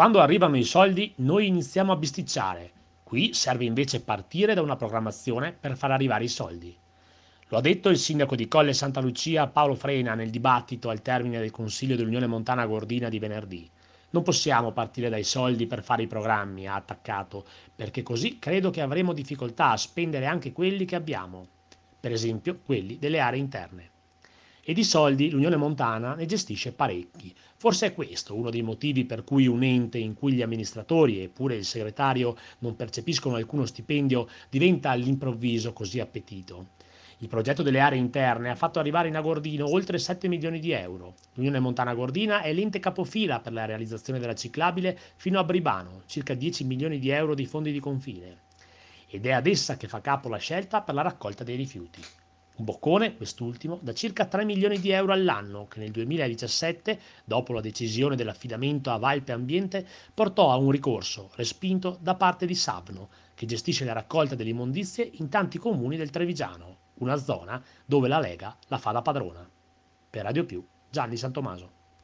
Quando arrivano i soldi, noi iniziamo a bisticciare. Qui serve invece partire da una programmazione per far arrivare i soldi. Lo ha detto il sindaco di Colle Santa Lucia Paolo Frena nel dibattito al termine del Consiglio dell'Unione Montana Gordina di venerdì. Non possiamo partire dai soldi per fare i programmi, ha attaccato, perché così credo che avremo difficoltà a spendere anche quelli che abbiamo, per esempio quelli delle aree interne. E di soldi l'Unione Montana ne gestisce parecchi. Forse è questo uno dei motivi per cui un ente in cui gli amministratori e pure il segretario non percepiscono alcuno stipendio diventa all'improvviso così appetito. Il progetto delle aree interne ha fatto arrivare in Agordino oltre 7 milioni di euro. L'Unione Montana Gordina è l'ente capofila per la realizzazione della ciclabile fino a Bribano, circa 10 milioni di euro di fondi di confine. Ed è ad essa che fa capo la scelta per la raccolta dei rifiuti. Un boccone, quest'ultimo, da circa 3 milioni di euro all'anno, che nel 2017, dopo la decisione dell'affidamento a Valpe Ambiente, portò a un ricorso respinto da parte di Savno, che gestisce la raccolta delle immondizie in tanti comuni del Trevigiano, una zona dove la Lega la fa da padrona. Per Radio Più, Gianni Santomaso.